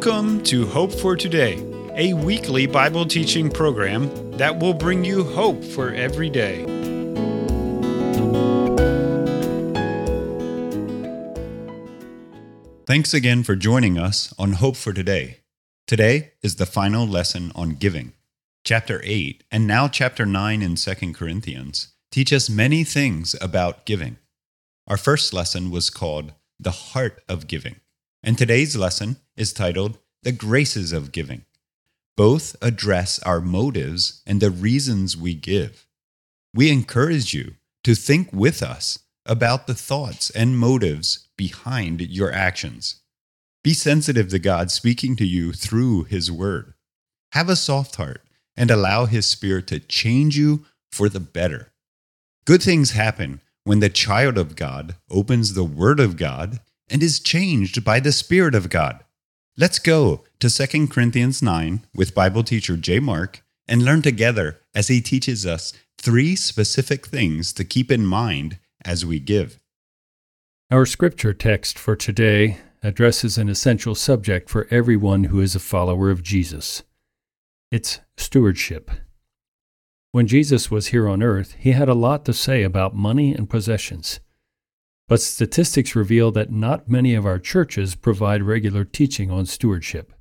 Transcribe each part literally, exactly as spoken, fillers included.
Welcome to Hope for Today, a weekly Bible teaching program that will bring you hope for every day. Thanks again for joining us on Hope for Today. Today is the final lesson on giving. Chapter eight, and now chapter nine in Second Corinthians, teach us many things about giving. Our first lesson was called The Heart of Giving, and today's lesson is titled The Graces of Giving. Both address our motives and the reasons we give. We encourage you to think with us about the thoughts and motives behind your actions. Be sensitive to God speaking to you through His Word. Have a soft heart and allow His Spirit to change you for the better. Good things happen when the child of God opens the Word of God and is changed by the Spirit of God. Let's go to Second Corinthians nine with Bible teacher J. Mark and learn together as he teaches us three specific things to keep in mind as we give. Our scripture text for today addresses an essential subject for everyone who is a follower of Jesus. It's stewardship. When Jesus was here on earth, he had a lot to say about money and possessions. But statistics reveal that not many of our churches provide regular teaching on stewardship.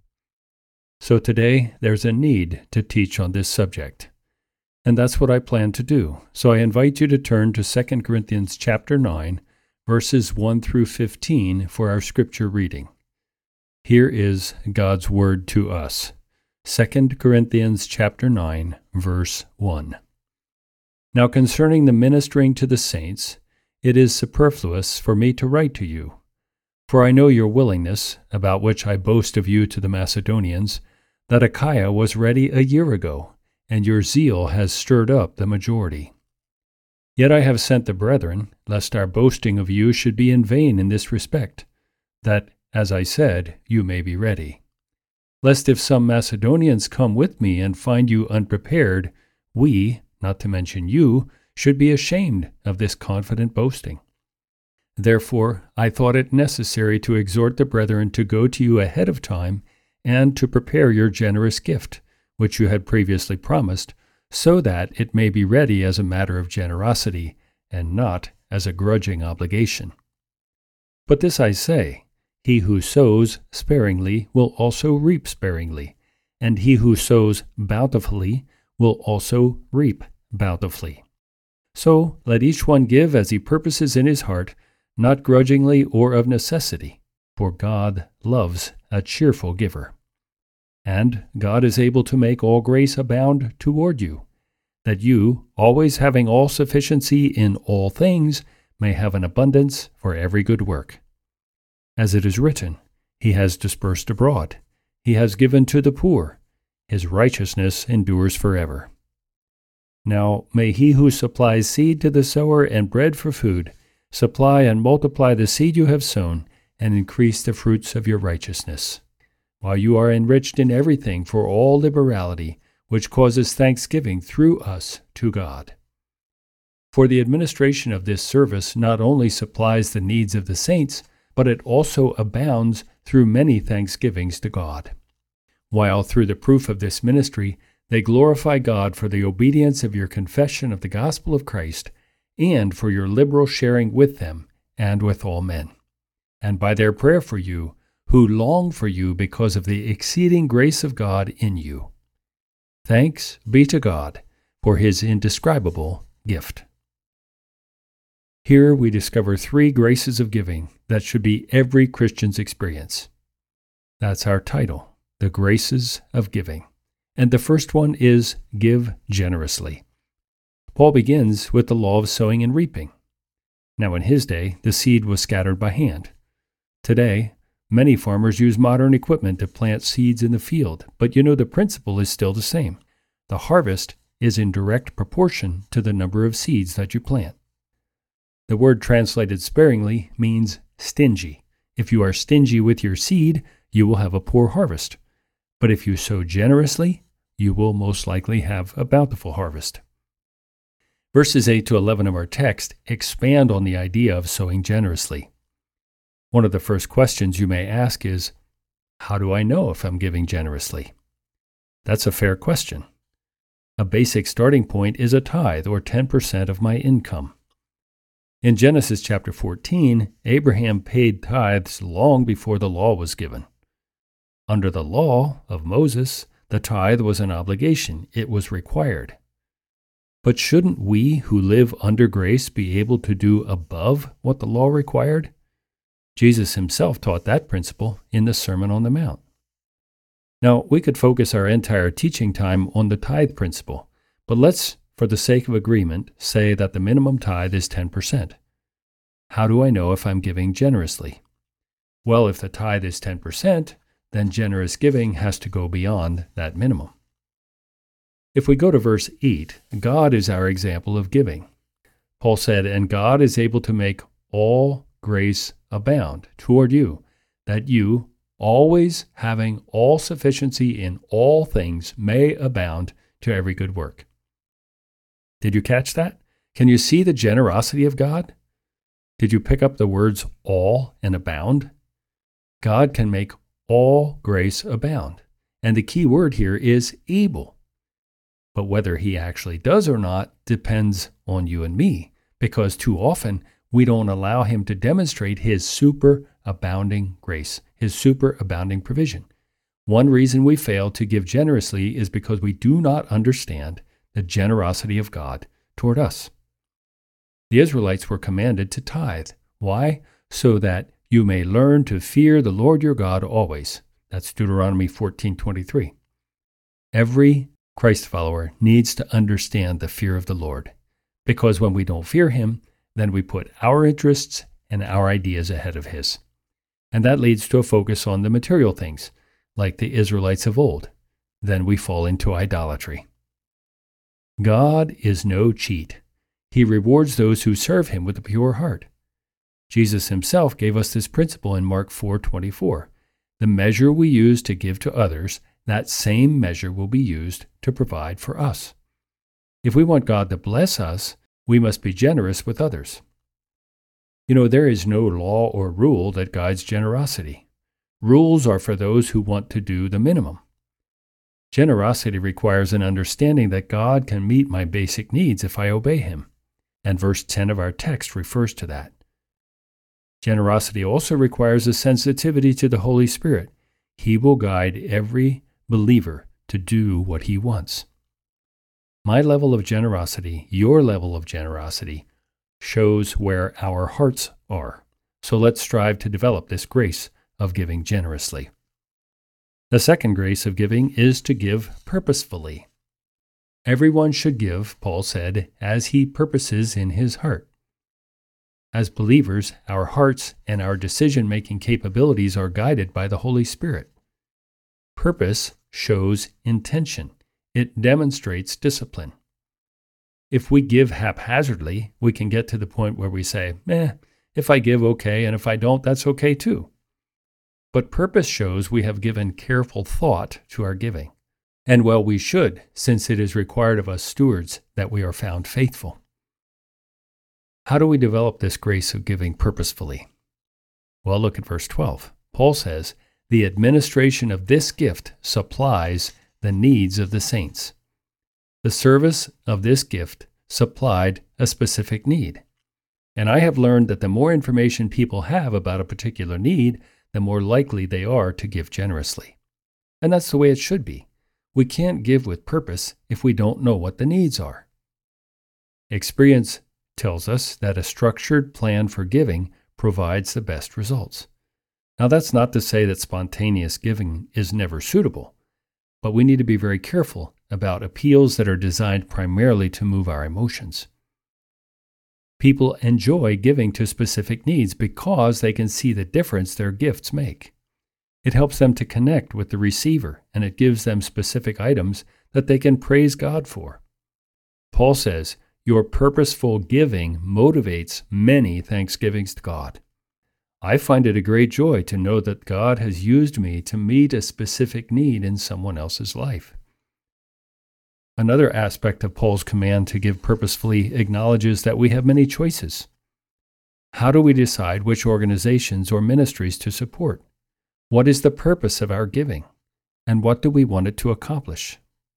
So today, there's a need to teach on this subject. And that's what I plan to do. So I invite you to turn to Second Corinthians chapter nine, verses one through fifteen for our scripture reading. Here is God's word to us. Second Corinthians chapter nine, verse one. Now concerning the ministering to the saints, it is superfluous for me to write to you. For I know your willingness, about which I boast of you to the Macedonians, that Achaia was ready a year ago, and your zeal has stirred up the majority. Yet I have sent the brethren, lest our boasting of you should be in vain in this respect, that, as I said, you may be ready. Lest if some Macedonians come with me and find you unprepared, we, not to mention you, should be ashamed of this confident boasting. Therefore, I thought it necessary to exhort the brethren to go to you ahead of time and to prepare your generous gift, which you had previously promised, so that it may be ready as a matter of generosity and not as a grudging obligation. But this I say, he who sows sparingly will also reap sparingly, and he who sows bountifully will also reap bountifully. So let each one give as he purposes in his heart, not grudgingly or of necessity, for God loves a cheerful giver. And God is able to make all grace abound toward you, that you, always having all sufficiency in all things, may have an abundance for every good work. As it is written, He has dispersed abroad, He has given to the poor, His righteousness endures forever. Now may He who supplies seed to the sower and bread for food supply and multiply the seed you have sown and increase the fruits of your righteousness, while you are enriched in everything for all liberality, which causes thanksgiving through us to God. For the administration of this service not only supplies the needs of the saints, but it also abounds through many thanksgivings to God, while through the proof of this ministry they glorify God for the obedience of your confession of the gospel of Christ and for your liberal sharing with them and with all men, and by their prayer for you, who long for you because of the exceeding grace of God in you. Thanks be to God for His indescribable gift. Here we discover three graces of giving that should be every Christian's experience. That's our title, The Graces of Giving. And the first one is give generously. Paul begins with the law of sowing and reaping. Now in his day, the seed was scattered by hand. Today, many farmers use modern equipment to plant seeds in the field, but you know the principle is still the same. The harvest is in direct proportion to the number of seeds that you plant. The word translated sparingly means stingy. If you are stingy with your seed, you will have a poor harvest. But if you sow generously, you will most likely have a bountiful harvest. Verses eight to eleven of our text expand on the idea of sowing generously. One of the first questions you may ask is, How do I know if I'm giving generously? That's a fair question. A basic starting point is a tithe, or ten percent of my income. In Genesis chapter fourteen, Abraham paid tithes long before the law was given. Under the law of Moses, the tithe was an obligation. It was required. But shouldn't we who live under grace be able to do above what the law required? Jesus himself taught that principle in the Sermon on the Mount. Now, we could focus our entire teaching time on the tithe principle, but let's, for the sake of agreement, say that the minimum tithe is ten percent. How do I know if I'm giving generously? Well, if the tithe is ten percent, then generous giving has to go beyond that minimum. If we go to verse eight, God is our example of giving. Paul said, "And God is able to make all grace abound toward you, that you, always having all sufficiency in all things, may abound to every good work." Did you catch that? Can you see the generosity of God? Did you pick up the words all and abound? God can make all grace abound. And the key word here is able. But whether he actually does or not depends on you and me, because too often we don't allow him to demonstrate his superabounding grace, his superabounding provision. One reason we fail to give generously is because we do not understand the generosity of God toward us. The Israelites were commanded to tithe. Why? So that you may learn to fear the Lord your God always. That's Deuteronomy fourteen twenty-three. Every Christ follower needs to understand the fear of the Lord, because when we don't fear him, then we put our interests and our ideas ahead of his. And that leads to a focus on the material things, like the Israelites of old. Then we fall into idolatry. God is no cheat. He rewards those who serve him with a pure heart. Jesus himself gave us this principle in Mark four twenty-four. The measure we use to give to others, that same measure will be used to provide for us. If we want God to bless us, we must be generous with others. You know, there is no law or rule that guides generosity. Rules are for those who want to do the minimum. Generosity requires an understanding that God can meet my basic needs if I obey him, and verse ten of our text refers to that. Generosity also requires a sensitivity to the Holy Spirit. He will guide every believer to do what he wants. My level of generosity, your level of generosity, shows where our hearts are. So let's strive to develop this grace of giving generously. The second grace of giving is to give purposefully. Everyone should give, Paul said, as he purposes in his heart. As believers, our hearts and our decision-making capabilities are guided by the Holy Spirit. Purpose shows intention. It demonstrates discipline. If we give haphazardly, we can get to the point where we say, eh, if I give, okay, and if I don't, that's okay too. But purpose shows we have given careful thought to our giving. And well, we should, since it is required of us stewards that we are found faithful. How do we develop this grace of giving purposefully? Well, look at verse twelve. Paul says, the administration of this gift supplies the needs of the saints. The service of this gift supplied a specific need. And I have learned that the more information people have about a particular need, the more likely they are to give generously. And that's the way it should be. We can't give with purpose if we don't know what the needs are. Experience tells us that a structured plan for giving provides the best results. Now, that's not to say that spontaneous giving is never suitable, but we need to be very careful about appeals that are designed primarily to move our emotions. People enjoy giving to specific needs because they can see the difference their gifts make. It helps them to connect with the receiver, and it gives them specific items that they can praise God for. Paul says, your purposeful giving motivates many thanksgivings to God. I find it a great joy to know that God has used me to meet a specific need in someone else's life. Another aspect of Paul's command to give purposefully acknowledges that we have many choices. How do we decide which organizations or ministries to support? What is the purpose of our giving? And what do we want it to accomplish?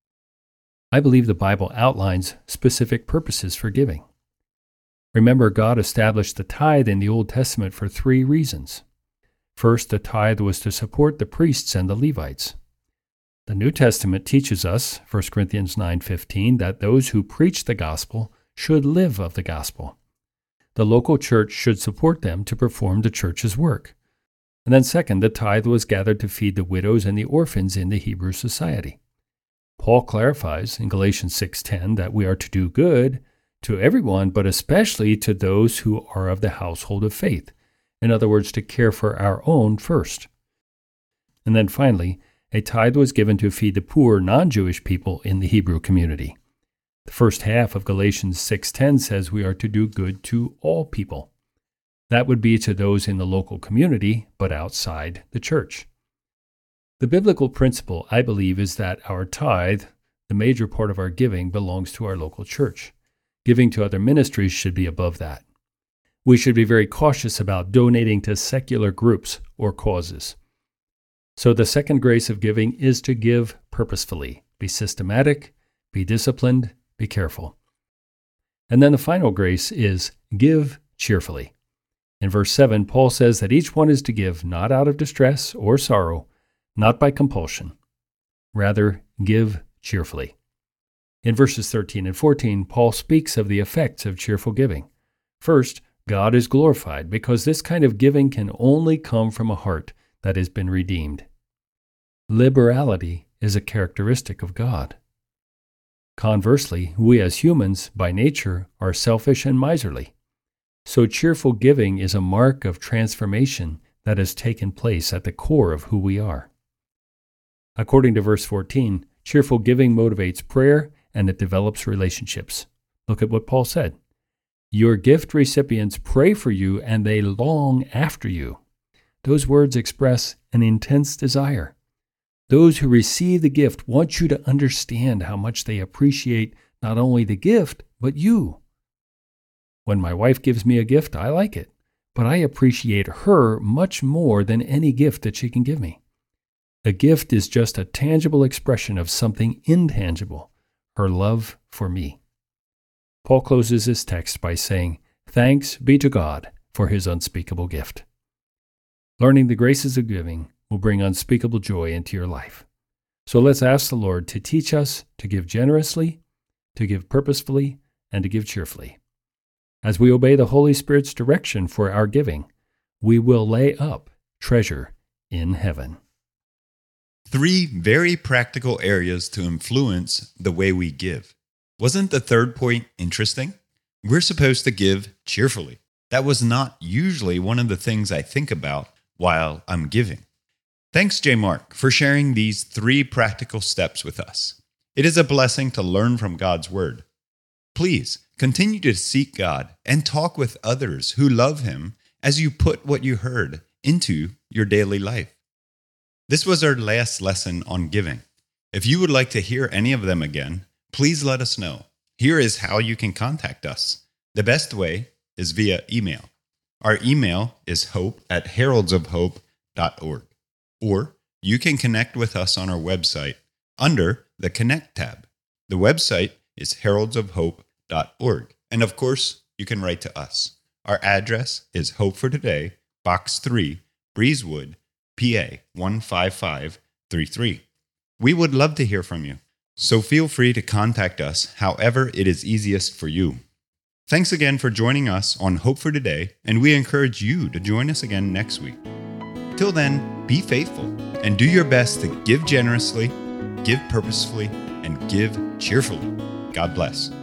I believe the Bible outlines specific purposes for giving. Remember, God established the tithe in the Old Testament for three reasons. First, the tithe was to support the priests and the Levites. The New Testament teaches us, First Corinthians nine fifteen, that those who preach the gospel should live of the gospel. The local church should support them to perform the church's work. And then second, the tithe was gathered to feed the widows and the orphans in the Hebrew society. Paul clarifies in Galatians six ten that we are to do good to everyone, but especially to those who are of the household of faith. In other words, to care for our own first. And then finally, a tithe was given to feed the poor non-Jewish people in the Hebrew community. The first half of Galatians six ten says we are to do good to all people. That would be to those in the local community, but outside the church. The biblical principle, I believe, is that our tithe, the major part of our giving, belongs to our local church. Giving to other ministries should be above that. We should be very cautious about donating to secular groups or causes. So the second grace of giving is to give purposefully, be systematic, be disciplined, be careful. And then the final grace is give cheerfully. In verse seven, Paul says that each one is to give not out of distress or sorrow, not by compulsion. Rather, give cheerfully. In verses thirteen and fourteen, Paul speaks of the effects of cheerful giving. First, God is glorified because this kind of giving can only come from a heart that has been redeemed. Liberality is a characteristic of God. Conversely, we as humans, by nature, are selfish and miserly. So cheerful giving is a mark of transformation that has taken place at the core of who we are. According to verse fourteen, cheerful giving motivates prayer and it develops relationships. Look at what Paul said. Your gift recipients pray for you and they long after you. Those words express an intense desire. Those who receive the gift want you to understand how much they appreciate not only the gift, but you. When my wife gives me a gift, I like it, but I appreciate her much more than any gift that she can give me. A gift is just a tangible expression of something intangible, her love for me. Paul closes his text by saying, "Thanks be to God for his unspeakable gift." Learning the graces of giving will bring unspeakable joy into your life. So let's ask the Lord to teach us to give generously, to give purposefully, and to give cheerfully. As we obey the Holy Spirit's direction for our giving, we will lay up treasure in heaven. Three very practical areas to influence the way we give. Wasn't the third point interesting? We're supposed to give cheerfully. That was not usually one of the things I think about while I'm giving. Thanks, J. Mark, for sharing these three practical steps with us. It is a blessing to learn from God's Word. Please continue to seek God and talk with others who love Him as you put what you heard into your daily life. This was our last lesson on giving. If you would like to hear any of them again, please let us know. Here is how you can contact us. The best way is via email. Our email is hope at heralds of hope dot org. Or you can connect with us on our website under the Connect tab. The website is heralds of hope dot org. And of course, you can write to us. Our address is Hope for Today, Box three, Breezewood, P A one five five three three. We would love to hear from you, so feel free to contact us however it is easiest for you. Thanks again for joining us on Hope for Today, and we encourage you to join us again next week. Till then, be faithful and do your best to give generously, give purposefully, and give cheerfully. God bless.